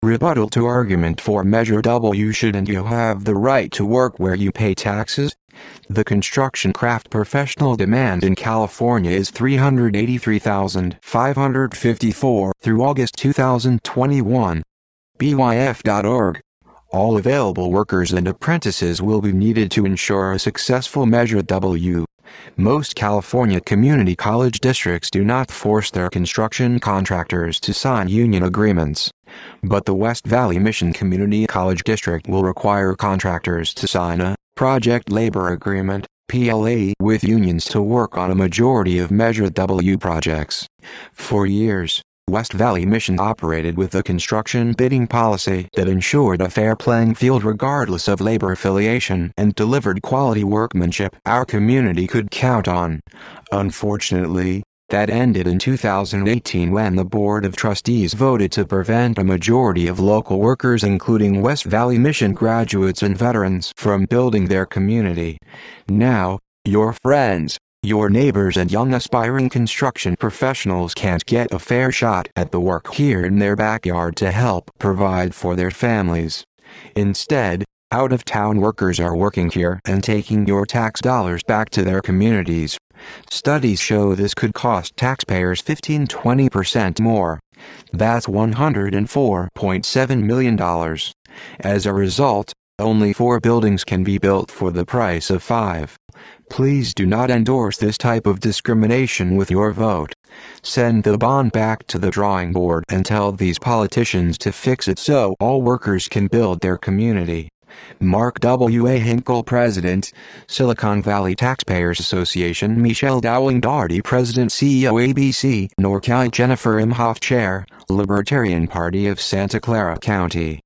Rebuttal to argument for Measure W. Shouldn't you have the right to work where you pay taxes? The construction craft professional demand in California is 383,554 through August 2021. BYF.org. All available workers and apprentices will be needed to ensure a successful Measure W. Most California community college districts do not force their construction contractors to sign union agreements, but the West Valley Mission Community College District will require contractors to sign a Project Labor Agreement (PLA) with unions to work on a majority of Measure W projects. For years, West Valley Mission operated with a construction bidding policy that ensured a fair playing field regardless of labor affiliation and delivered quality workmanship our community could count on. Unfortunately, that ended in 2018 when the Board of Trustees voted to prevent a majority of local workers, including West Valley Mission graduates and veterans, from building their community. Now, your friends, your neighbors and young aspiring construction professionals can't get a fair shot at the work here in their backyard to help provide for their families. Instead, out-of-town workers are working here and taking your tax dollars back to their communities. Studies show this could cost taxpayers 15–20% more. That's $104.7 million. As a result, only 4 buildings can be built for the price of 5. Please do not endorse this type of discrimination with your vote. Send the bond back to the drawing board and tell these politicians to fix it so all workers can build their community. Mark W. A. Hinkle, President, Silicon Valley Taxpayers Association. Michelle Dowling Doherty, President, CEO, ABC, NorCal. Jennifer Imhoff, Chair, Libertarian Party of Santa Clara County.